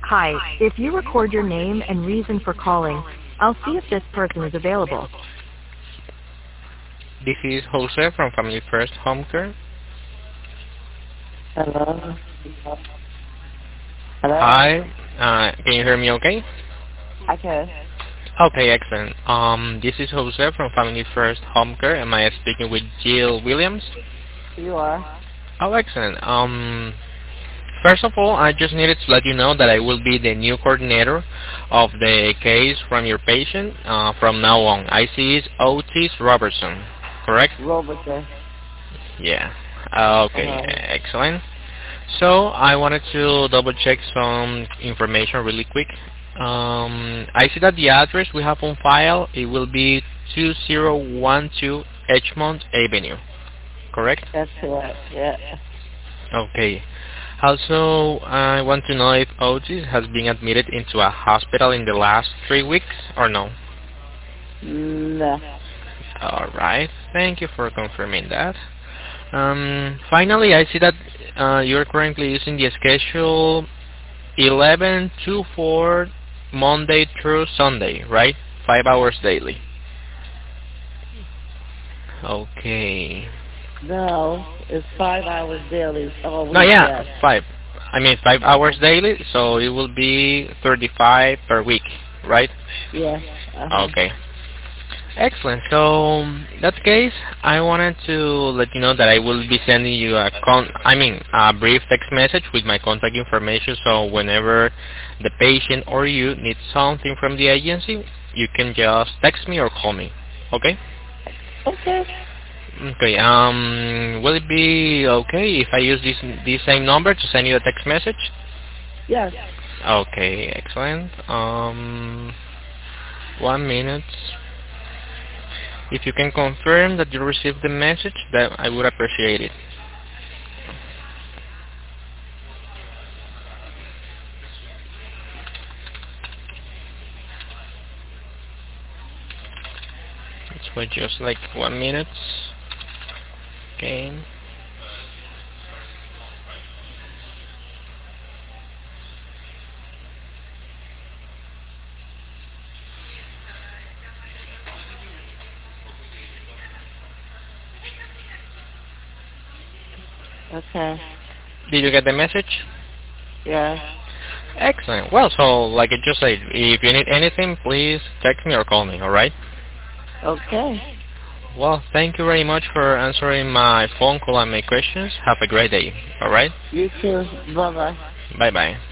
Hi, if you record your name and reason for calling, I'll see if this person is available. This is Jose from Family First Home Care. Hello? Hello? Hi, can you hear me okay? I can. Okay, excellent. This is Jose from Family First Home Care. Am I speaking with Jill Williams? You are? Oh, excellent. First of all, I just needed to let you know that I will be the new coordinator of the case from your patient from now on. I see is Otis Robertson, correct? Robertson. Yeah. Okay, Uh-huh. excellent. So I wanted to double check some information really quick. I see that the address we have on file, it will be 2012 Edgemont Avenue, correct? That's correct. Yeah. Okay. Also, I want to know if Otis has been admitted into a hospital in the last 3 weeks or no. No. Alright, thank you for confirming that. Finally, I see that you're currently using the schedule 11-4 Monday through Sunday, right? 5 hours daily. Okay. No. It's 5 hours daily all No, week, yeah, yes. 5. I mean 5 hours daily, so it will be 35 per week, right? Yeah. Uh-huh. Okay. Excellent. So in that case, I wanted to let you know that I will be sending you a brief text message with my contact information. So whenever the patient or you need something from the agency, you can just text me or call me. Okay? Okay. Okay. Will it be okay if I use this same number to send you a text message? Yes. Okay. Excellent. 1 minute. If you can confirm that you received the message, that I would appreciate it. Let's wait just like 1 minute. Okay. Okay. Did you get the message? Yes. Excellent. Well, so like I just said, if you need anything, please text me or call me, alright? Okay. Well, thank you very much for answering my phone call and my questions. Have a great day, alright? You too. Bye-bye. Bye-bye.